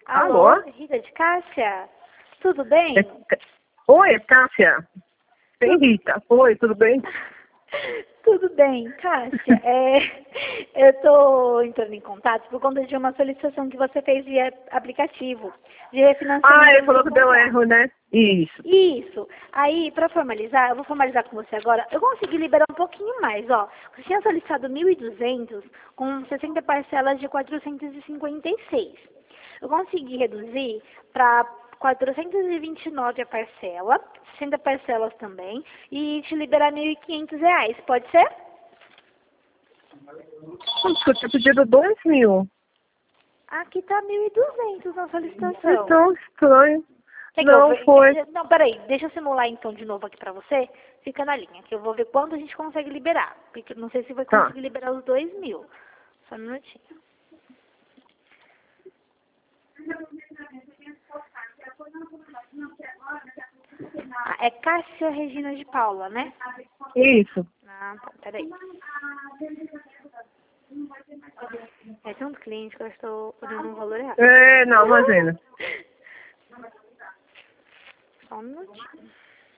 Alô? Rita de Cássia? Tudo bem? Oi, Cássia. Bem, Rita. Oi, tudo bem? Tudo bem, Cássia. Eu estou entrando em contato por conta de uma solicitação que você fez via aplicativo de refinanciamento. Ele falou que deu erro, né? Isso. Isso. Aí, para formalizar, eu vou formalizar com você agora. Eu consegui liberar um pouquinho mais, ó. Você tinha solicitado 1.200 com 60 parcelas de 456. Eu consegui reduzir para 429 a parcela, 60 parcelas também, e te liberar R$ 1.500. Pode ser? Eu tinha pedido 2.000. Aqui tá 1.200 na solicitação. Então, estranho. Quer que Não, foi. Não, peraí, deixa eu simular então de novo aqui pra você. Fica na linha, que eu vou ver quanto a gente consegue liberar. Porque eu não sei se vai Tá. conseguir liberar os 2.000. Só um minutinho. É Cássia Regina de Paula, né? Isso. Ah, tá, peraí. É tanto cliente que eu estou olhando um valor errado. Não, imagina. Só um minutinho.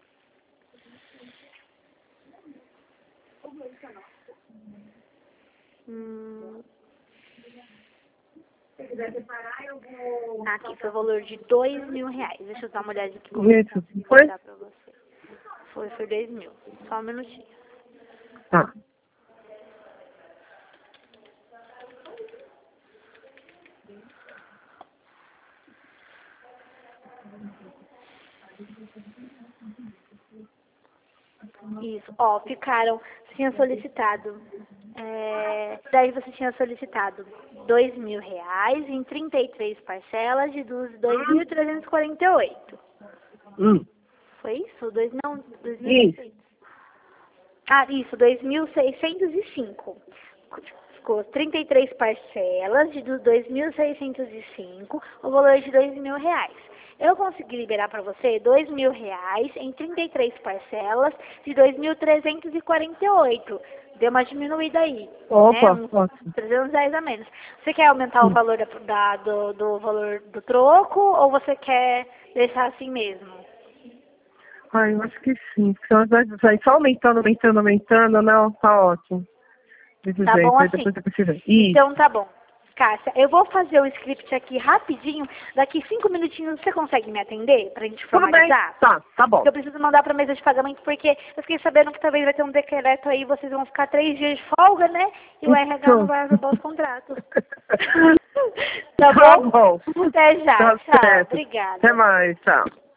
Aqui foi o valor de R$ 2.000. Deixa eu dar uma olhada aqui como Isso. Foi? tá pra você. Foi 2.000. Só um minutinho. Tá. Isso, ó, ficaram, você tinha solicitado, daí você tinha solicitado R$ 2.000 em 33 parcelas de 2.348. Foi isso? Não, 2.600. Ah, isso, 2.605. Ficou 33 parcelas de 2.605, o valor de R$ 2.000. Eu consegui liberar para você R$ 2.000 em 33 parcelas de 2.348. Deu uma diminuída aí. Opa, né? ótimo. Uns R$ 300 a menos. Você quer aumentar o valor do valor do troco ou você quer deixar assim mesmo? Ai, eu acho que sim. Porque senão vai só aumentando, não, tá ótimo. Desse Tá jeito, bom aí assim? depois eu preciso. Isso. Então tá bom. Cássia, eu vou fazer o script aqui rapidinho. Daqui 5 minutinhos você consegue me atender pra gente Tudo bem. formalizar? Tá bom. Eu preciso mandar pra mesa de pagamento porque eu fiquei sabendo que talvez vai ter um decreto aí, vocês vão ficar 3 dias de folga, né? E o RH não vai aprovar os contratos. Tá bom? Tá bom. Até já. Tá Tchau. certo. Obrigada. Até mais, tchau.